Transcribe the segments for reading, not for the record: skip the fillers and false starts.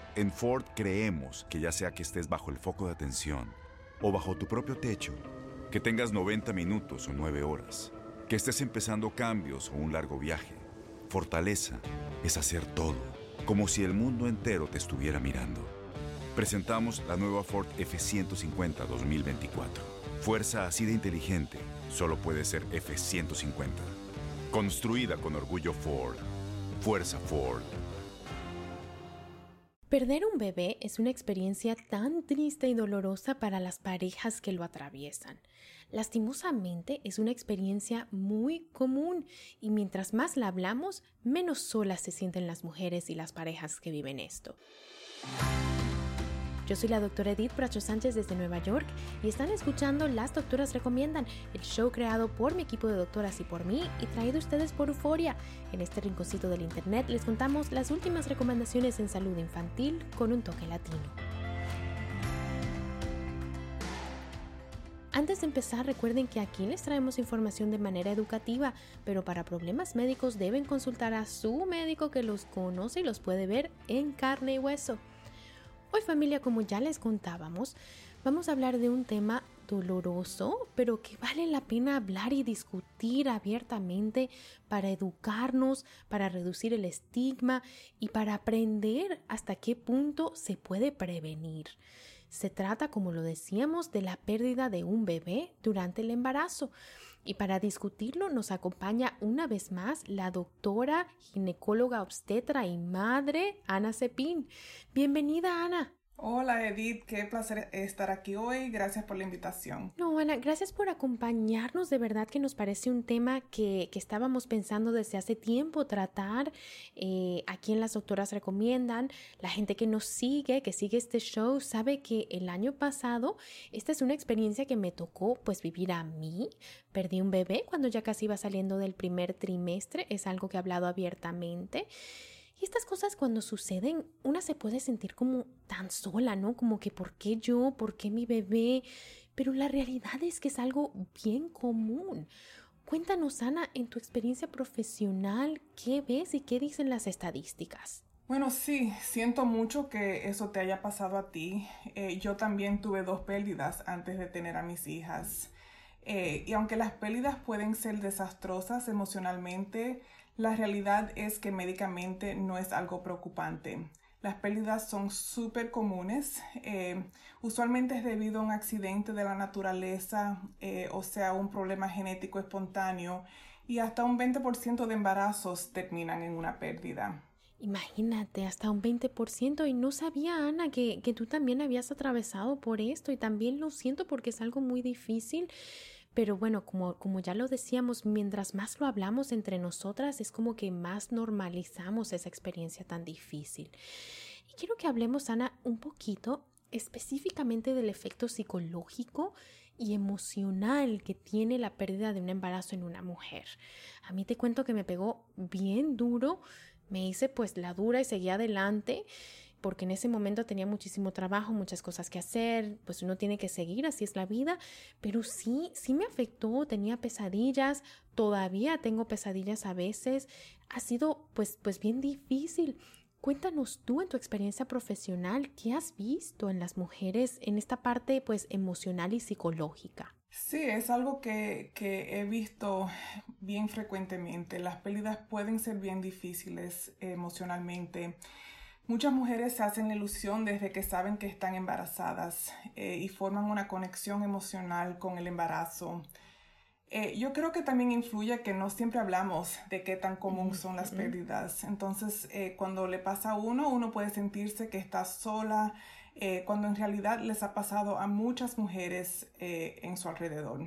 En Ford creemos que ya sea que estés bajo el foco de atención o bajo tu propio techo, que tengas 90 minutos o 9 horas, que estés empezando cambios o un largo viaje, fortaleza es hacer todo, como si el mundo entero te estuviera mirando. Presentamos la nueva Ford F-150 2024. Fuerza así de inteligente solo puede ser F-150. Construida con orgullo Ford. Fuerza Ford. Perder un bebé es una experiencia tan triste y dolorosa para las parejas que lo atraviesan. Lastimosamente, es una experiencia muy común y mientras más la hablamos, menos solas se sienten las mujeres y las parejas que viven esto. Yo soy la doctora Edith Bracho Sánchez desde Nueva York y están escuchando Las Doctoras Recomiendan, el show creado por mi equipo de doctoras y por mí y traído a ustedes por Euforia. En este rinconcito del internet les contamos las últimas recomendaciones en salud infantil con un toque latino. Antes de empezar, recuerden que aquí les traemos información de manera educativa, pero para problemas médicos deben consultar a su médico que los conoce y los puede ver en carne y hueso. Hoy, familia, como ya les contábamos, vamos a hablar de un tema doloroso, pero que vale la pena hablar y discutir abiertamente para educarnos, para reducir el estigma y para aprender hasta qué punto se puede prevenir. Se trata, como lo decíamos, de la pérdida de un bebé durante el embarazo. Y para discutirlo nos acompaña una vez más la doctora, ginecóloga obstetra y madre, Ana Cepín. Bienvenida, Ana. Hola Edith, qué placer estar aquí hoy, gracias por la invitación. No, Ana, gracias por acompañarnos, de verdad que nos parece un tema que estábamos pensando desde hace tiempo tratar, aquí en Las Doctoras Recomiendan. La gente que nos sigue, que sigue este show, sabe que el año pasado esta es una experiencia que me tocó pues vivir a mí. Perdí un bebé cuando ya casi iba saliendo del primer trimestre, es algo que he hablado abiertamente. Y estas cosas cuando suceden, una se puede sentir como tan sola, ¿no? Como que ¿por qué yo? ¿Por qué mi bebé? Pero la realidad es que es algo bien común. Cuéntanos, Ana, en tu experiencia profesional, ¿qué ves y qué dicen las estadísticas? Bueno, sí, siento mucho que eso te haya pasado a ti. Yo también tuve 2 pérdidas antes de tener a mis hijas. Y aunque las pérdidas pueden ser desastrosas emocionalmente, la realidad es que médicamente no es algo preocupante. Las pérdidas son súper comunes, usualmente es debido a un accidente de la naturaleza, o sea, un problema genético espontáneo, y hasta un 20% de embarazos terminan en una pérdida. Imagínate, hasta un 20%, y no sabía, Ana, que tú también habías atravesado por esto, y también lo siento porque es algo muy difícil, pero bueno, como ya lo decíamos, mientras más lo hablamos entre nosotras, es como que más normalizamos esa experiencia tan difícil. Y quiero que hablemos, Ana, un poquito específicamente del efecto psicológico y emocional que tiene la pérdida de un embarazo en una mujer. A mí te cuento que me pegó bien duro. Me hice pues la dura y seguí adelante porque en ese momento tenía muchísimo trabajo, muchas cosas que hacer, pues uno tiene que seguir, así es la vida, pero sí me afectó, tenía pesadillas, todavía tengo pesadillas a veces, ha sido pues bien difícil. Cuéntanos tú en tu experiencia profesional, ¿qué has visto en las mujeres en esta parte pues emocional y psicológica? Sí, es algo que he visto bien frecuentemente. Las pérdidas pueden ser bien difíciles emocionalmente. Muchas mujeres se hacen la ilusión desde que saben que están embarazadas y forman una conexión emocional con el embarazo. Yo creo que también influye que no siempre hablamos de qué tan común son las pérdidas. Entonces, cuando le pasa a uno puede sentirse que está sola, cuando en realidad les ha pasado a muchas mujeres en su alrededor.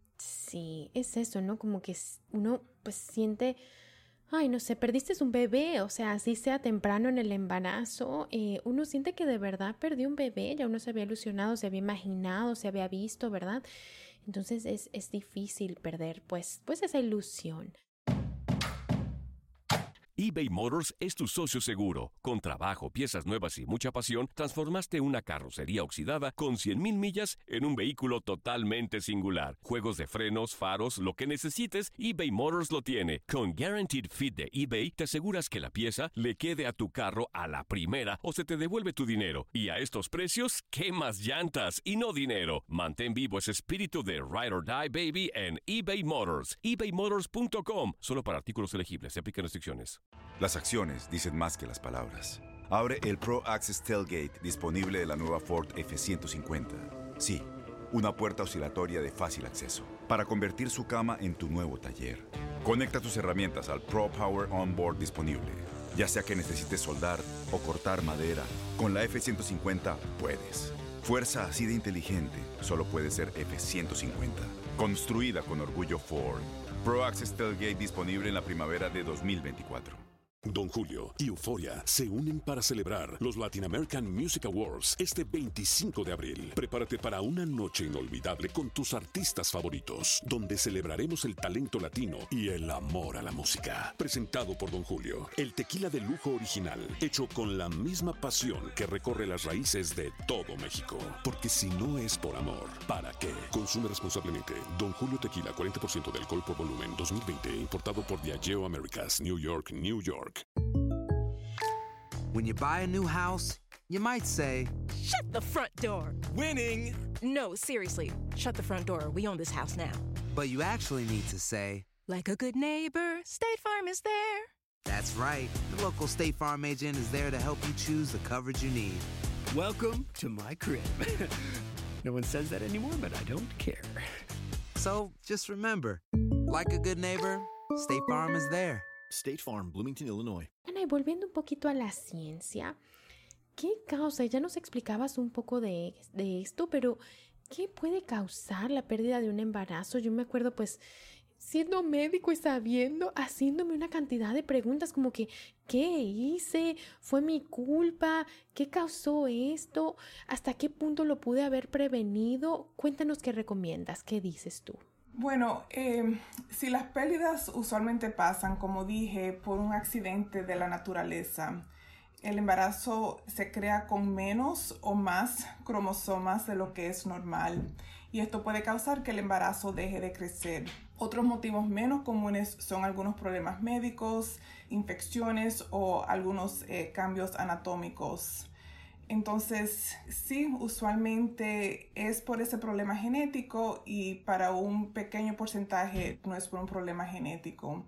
Sí, es eso, ¿no? Como que uno pues siente, ay, no sé, perdiste un bebé, o sea, así sea temprano en el embarazo, uno siente que de verdad perdió un bebé, ya uno se había ilusionado, se había imaginado, se había visto, ¿verdad? Entonces es difícil perder pues esa ilusión. eBay Motors es tu socio seguro. Con trabajo, piezas nuevas y mucha pasión, transformaste una carrocería oxidada con 100,000 millas en un vehículo totalmente singular. Juegos de frenos, faros, lo que necesites, eBay Motors lo tiene. Con Guaranteed Fit de eBay, te aseguras que la pieza le quede a tu carro a la primera o se te devuelve tu dinero. Y a estos precios, ¿qué más llantas y no dinero? Mantén vivo ese espíritu de Ride or Die, baby, en eBay Motors. ebaymotors.com. Solo para artículos elegibles. Se aplican restricciones. Las acciones dicen más que las palabras. Abre el Pro Access Tailgate disponible de la nueva Ford F-150. Sí, una puerta oscilatoria de fácil acceso para convertir su cama en tu nuevo taller. Conecta tus herramientas al Pro Power Onboard disponible. Ya sea que necesites soldar o cortar madera, con la F-150 puedes. Fuerza así de inteligente solo puede ser F-150. Construida con orgullo Ford. Pro Access Tailgate disponible en la primavera de 2024. Don Julio y Euforia se unen para celebrar los Latin American Music Awards este 25 de abril. Prepárate para una noche inolvidable con tus artistas favoritos, donde celebraremos el talento latino y el amor a la música. Presentado por Don Julio, el tequila de lujo original, hecho con la misma pasión que recorre las raíces de todo México. Porque si no es por amor, ¿para qué? Consume responsablemente. Don Julio Tequila, 40% de alcohol por volumen, 2020, importado por Diageo Americas, New York, New York. When you buy a new house, you might say, "Shut the front door." Winning! No, seriously. Shut the front door. We own this house now. but you actually need to say, Like a good neighbor, State Farm is there. that's right. The local State Farm agent is there to help you choose the coverage you need. Welcome to my crib. No one says that anymore, but I don't care. So just remember, like a good neighbor, State Farm is there. State Farm, Bloomington, Illinois. Ana, y volviendo un poquito a la ciencia, ¿qué causa? Ya nos explicabas un poco de esto, pero ¿qué puede causar la pérdida de un embarazo? Yo me acuerdo, pues, siendo médico y sabiendo, haciéndome una cantidad de preguntas como que, ¿qué hice? ¿Fue mi culpa? ¿Qué causó esto? ¿Hasta qué punto lo pude haber prevenido? Cuéntanos qué recomiendas, ¿qué dices tú? Bueno, si las pérdidas usualmente pasan, como dije, por un accidente de la naturaleza, el embarazo se crea con menos o más cromosomas de lo que es normal y esto puede causar que el embarazo deje de crecer. Otros motivos menos comunes son algunos problemas médicos, infecciones o algunos cambios anatómicos. Entonces, sí, usualmente es por ese problema genético y para un pequeño porcentaje no es por un problema genético.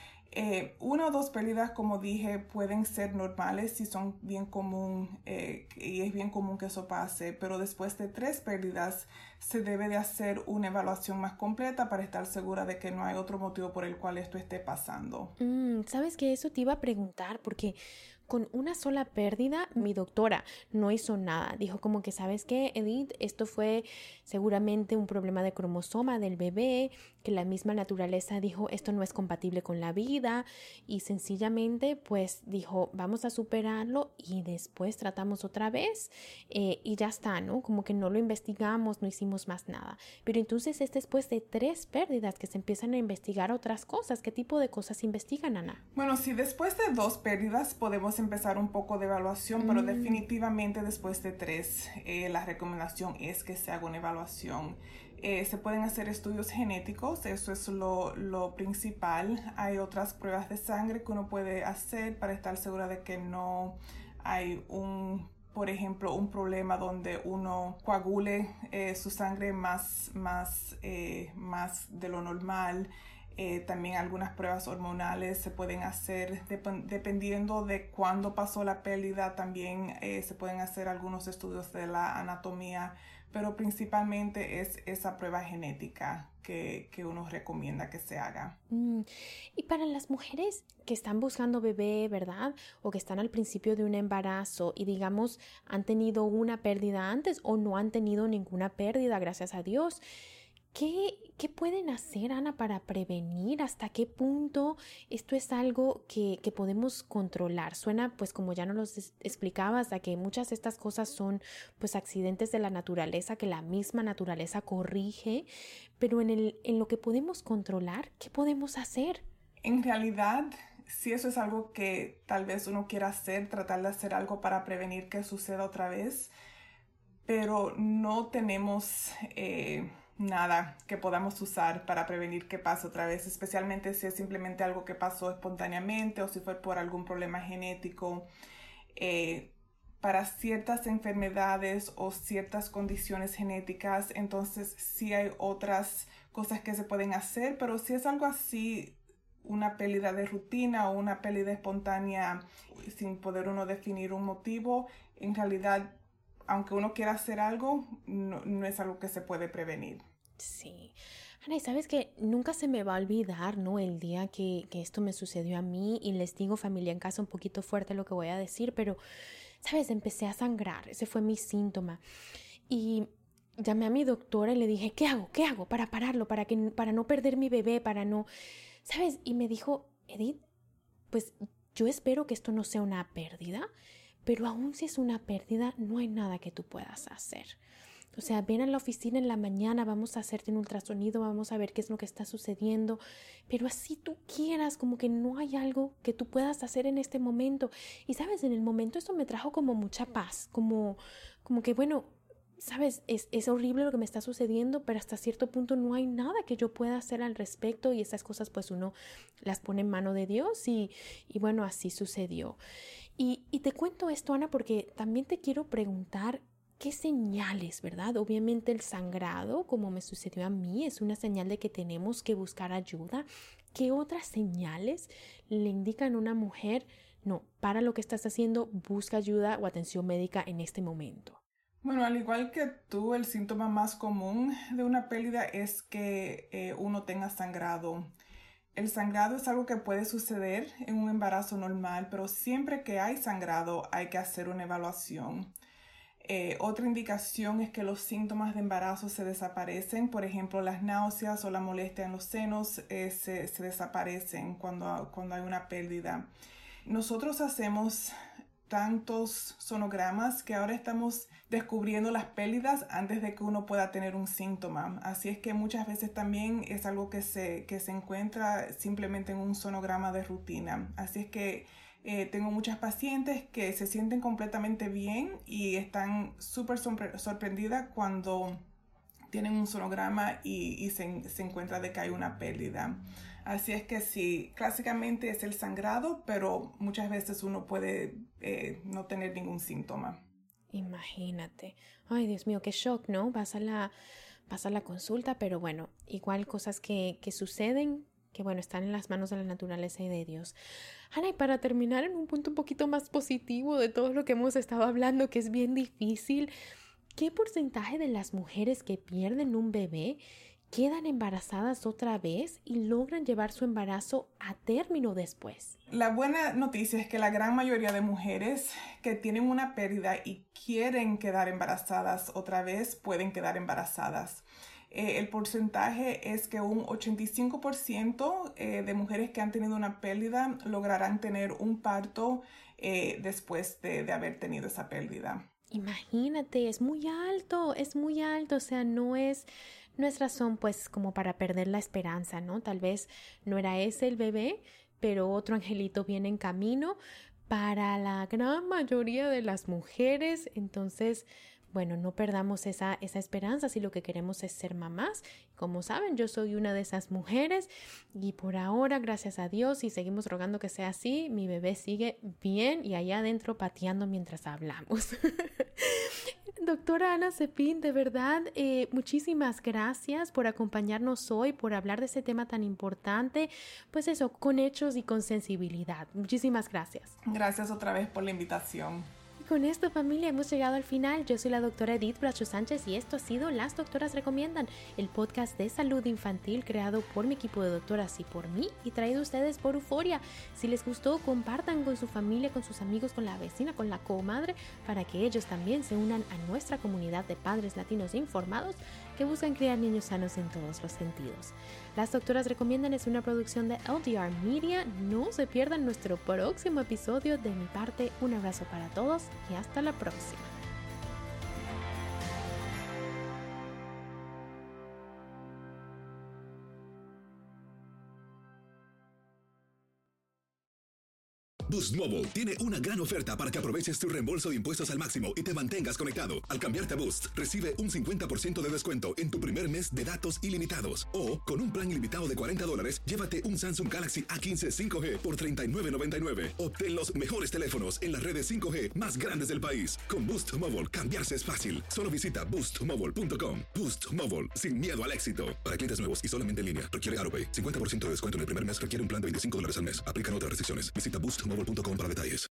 Una o dos pérdidas, como dije, pueden ser normales si son bien común y es bien común que eso pase, pero después de 3 pérdidas se debe de hacer una evaluación más completa para estar segura de que no hay otro motivo por el cual esto esté pasando. ¿Sabes qué? Eso te iba a preguntar porque con una sola pérdida mi doctora no hizo nada. Dijo como que, ¿sabes qué, Edith? Esto fue seguramente un problema de cromosoma del bebé, que la misma naturaleza dijo esto no es compatible con la vida y sencillamente pues dijo vamos a superarlo y después tratamos otra vez y ya está, ¿no? Como que no lo investigamos, no hicimos más nada. Pero entonces es después de 3 pérdidas que se empiezan a investigar otras cosas. ¿Qué tipo de cosas investigan, Ana? Bueno, si después de 2 pérdidas podemos empezar un poco de evaluación, pero definitivamente después de 3 la recomendación es que se haga una evaluación. Se pueden hacer estudios genéticos, eso es lo principal. Hay otras pruebas de sangre que uno puede hacer para estar segura de que no hay por ejemplo, un problema donde uno coagule su sangre más de lo normal. También algunas pruebas hormonales se pueden hacer dependiendo de cuándo pasó la pérdida. También se pueden hacer algunos estudios de la anatomía, pero principalmente es esa prueba genética que uno recomienda que se haga. Y para las mujeres que están buscando bebé, ¿verdad? O que están al principio de un embarazo y digamos han tenido una pérdida antes o no han tenido ninguna pérdida, gracias a Dios. ¿Qué pueden hacer, Ana, para prevenir? ¿Hasta qué punto esto es algo que podemos controlar? Suena, pues como ya nos lo explicabas, a que muchas de estas cosas son pues accidentes de la naturaleza, que la misma naturaleza corrige, pero en lo que podemos controlar, ¿qué podemos hacer? En realidad, si eso es algo que tal vez uno quiera hacer, tratar de hacer algo para prevenir que suceda otra vez, pero no tenemos nada que podamos usar para prevenir que pase otra vez, especialmente si es simplemente algo que pasó espontáneamente o si fue por algún problema genético. Para ciertas enfermedades o ciertas condiciones genéticas, entonces sí hay otras cosas que se pueden hacer, pero si es algo así, una pérdida de rutina o una pérdida espontánea sin poder uno definir un motivo, en realidad, aunque uno quiera hacer algo, no es algo que se puede prevenir. Sí. Ana, y sabes que nunca se me va a olvidar, ¿no? El día que esto me sucedió a mí, y les digo, familia en casa, un poquito fuerte lo que voy a decir, pero, ¿sabes? Empecé a sangrar, ese fue mi síntoma. Y llamé a mi doctora y le dije, ¿qué hago? ¿Qué hago para pararlo? Para no perder mi bebé, para no... ¿Sabes? Y me dijo, Edith, pues yo espero que esto no sea una pérdida, pero aún si es una pérdida, no hay nada que tú puedas hacer. O sea, ven a la oficina en la mañana, vamos a hacerte un ultrasonido, vamos a ver qué es lo que está sucediendo, pero así tú quieras, como que no hay algo que tú puedas hacer en este momento. Y sabes, en el momento esto me trajo como mucha paz, como que bueno, sabes, es horrible lo que me está sucediendo, pero hasta cierto punto no hay nada que yo pueda hacer al respecto, y esas cosas pues uno las pone en mano de Dios y bueno, así sucedió. Y te cuento esto, Ana, porque también te quiero preguntar, ¿qué señales, verdad? Obviamente el sangrado, como me sucedió a mí, es una señal de que tenemos que buscar ayuda. ¿Qué otras señales le indican a una mujer, no, para lo que estás haciendo, busca ayuda o atención médica en este momento? Bueno, al igual que tú, el síntoma más común de una pérdida es que uno tenga sangrado. El sangrado es algo que puede suceder en un embarazo normal, pero siempre que hay sangrado hay que hacer una evaluación. Otra indicación es que los síntomas de embarazo se desaparecen, por ejemplo, las náuseas o la molestia en los senos se desaparecen cuando hay una pérdida. Nosotros hacemos tantos sonogramas que ahora estamos descubriendo las pérdidas antes de que uno pueda tener un síntoma. Así es que muchas veces también es algo que se encuentra simplemente en un sonograma de rutina. Así es que tengo muchas pacientes que se sienten completamente bien y están súper sorprendidas cuando tienen un sonograma y se encuentra de que hay una pérdida. Así es que sí, clásicamente es el sangrado, pero muchas veces uno puede no tener ningún síntoma. Imagínate. Ay, Dios mío, qué shock, ¿no? Vas a la consulta, pero bueno, igual cosas que suceden, que bueno, están en las manos de la naturaleza y de Dios. Ana, y para terminar en un punto un poquito más positivo de todo lo que hemos estado hablando, que es bien difícil, ¿qué porcentaje de las mujeres que pierden un bebé quedan embarazadas otra vez y logran llevar su embarazo a término después? La buena noticia es que la gran mayoría de mujeres que tienen una pérdida y quieren quedar embarazadas otra vez pueden quedar embarazadas. El porcentaje es que un 85% de mujeres que han tenido una pérdida lograrán tener un parto después de haber tenido esa pérdida. Imagínate, es muy alto, o sea, no es razón pues como para perder la esperanza, ¿no? Tal vez no era ese el bebé, pero otro angelito viene en camino para la gran mayoría de las mujeres. Entonces, bueno, no perdamos esa esperanza si lo que queremos es ser mamás. Como saben, yo soy una de esas mujeres y por ahora, gracias a Dios, y seguimos rogando que sea así, mi bebé sigue bien y allá adentro pateando mientras hablamos. Doctora Ana Cepín, de verdad, muchísimas gracias por acompañarnos hoy, por hablar de este tema tan importante, pues eso, con hechos y con sensibilidad. Muchísimas gracias. Gracias otra vez por la invitación. Y con esto, familia, hemos llegado al final. Yo soy la doctora Edith Bracho Sánchez y esto ha sido Las Doctoras Recomiendan, el podcast de salud infantil creado por mi equipo de doctoras y por mí y traído a ustedes por Euforia. Si les gustó, compartan con su familia, con sus amigos, con la vecina, con la comadre, para que ellos también se unan a nuestra comunidad de padres latinos informados que buscan criar niños sanos en todos los sentidos. Las Doctoras Recomiendan es una producción de LDR Media. No se pierdan nuestro próximo episodio. De mi parte, un abrazo para todos y hasta la próxima. Boost Mobile tiene una gran oferta para que aproveches tu reembolso de impuestos al máximo y te mantengas conectado. Al cambiarte a Boost, recibe un 50% de descuento en tu primer mes de datos ilimitados. O, con un plan ilimitado de $40, llévate un Samsung Galaxy A15 5G por $39.99. Obtén los mejores teléfonos en las redes 5G más grandes del país. Con Boost Mobile, cambiarse es fácil. Solo visita boostmobile.com. Boost Mobile, sin miedo al éxito. Para clientes nuevos y solamente en línea, requiere AroPay. 50% de descuento en el primer mes requiere un plan de $25 al mes. Aplican otras restricciones. Visita boostmobile.com para detalles.